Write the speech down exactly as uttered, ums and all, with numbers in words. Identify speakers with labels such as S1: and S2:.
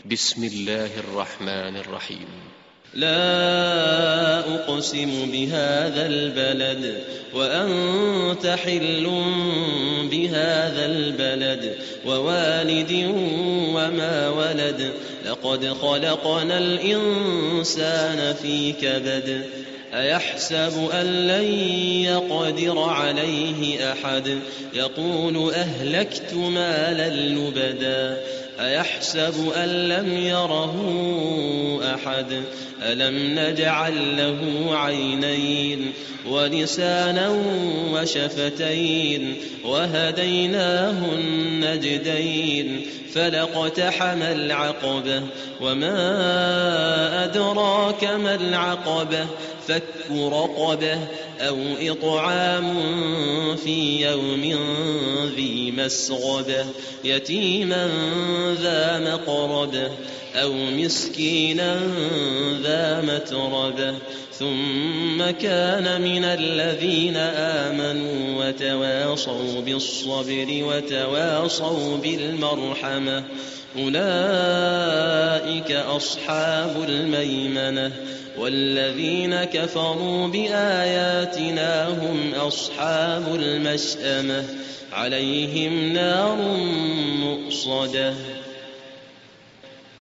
S1: بسم الله الرحمن الرحيم.
S2: لا أقسم بهذا البلد وأنت حل بهذا البلد ووالد وما ولد لقد خلقنا الإنسان في كبد أيحسب أن لن يقدر عليه أحد يقول أهلكت مالا لبدا أيحسب أن لم يره أحد ألم نجعل له عينين ولسانا وشفتين وهديناه النجدين فلاقتحم العقبة وما أدراك ما العقبة فك رقبة أو إطعام في يوم ذي مسغبة يتيما ذا مقربة أو مسكينا ذا متربة ثم كان من الذين آمنوا وتواصوا بالصبر وتواصوا بالمرحمة أولئك أصحاب الميمنة والذين كفروا بآياتنا هم أصحاب المشأمة عليهم نار مؤصدة.